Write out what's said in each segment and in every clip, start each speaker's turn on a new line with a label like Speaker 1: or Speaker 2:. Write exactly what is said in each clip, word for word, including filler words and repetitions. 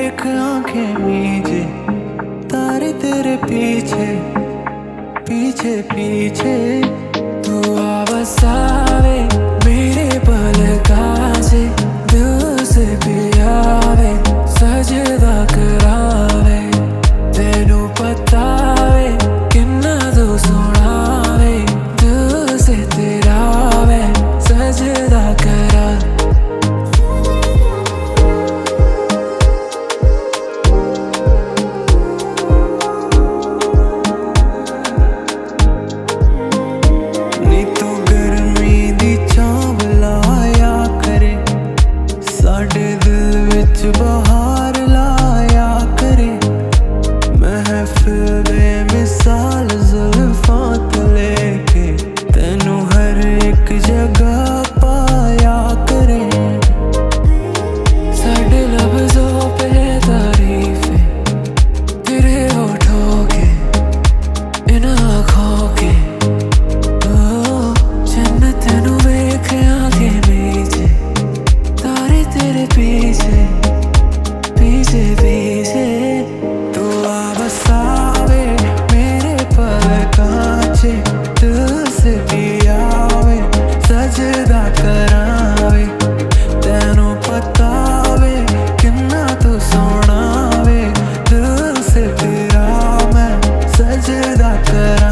Speaker 1: देख आंखें मीजे, तारे तेरे पीछे पीछे पीछे। तू आ बसावे मेरे पलकां से, दिल से पियावे सजदा करावे। तेनू पतावे किन्ना तू सोहना वे, दिल से तेरा वे सजदा करा। बहार लाया करे महफिल बेमिसाल जुल्फां लेके, तेनू हर एक जगह पाया करे। साडे लफ्ज़ों पे तारीफें तेरे होठों के, इन आँखों के। ओ जन्नत तेनू वेख आंखें मीचे, तारे तेरे पीछे पीछे पीछे। तू आ बसावे मेरे पलकां चे, दिल से पियावे सजदा करावे। तेनू पतावे किन्ना तू सोहना वे, दिल से तेरा मैं सजदा करा।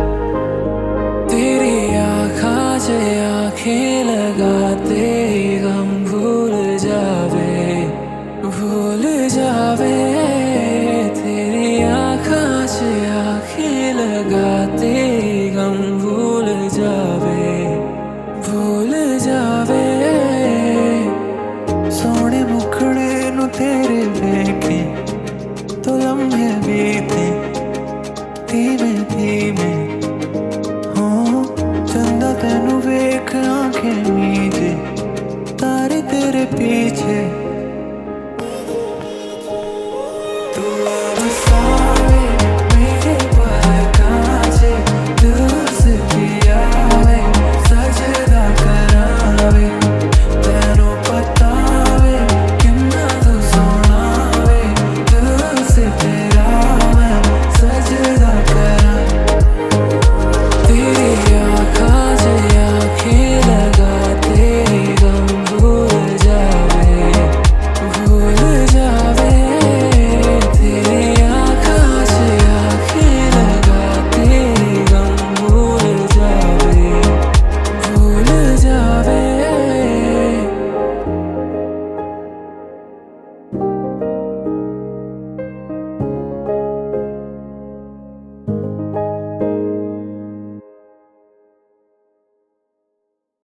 Speaker 1: तेरी आँखां च आँखें लगाते गम भूल जावे भूल जावे। तेरी आँखां से आँखें लगाते गम भूल जावे भूल जावे। सोने मुखड़े नू तेरे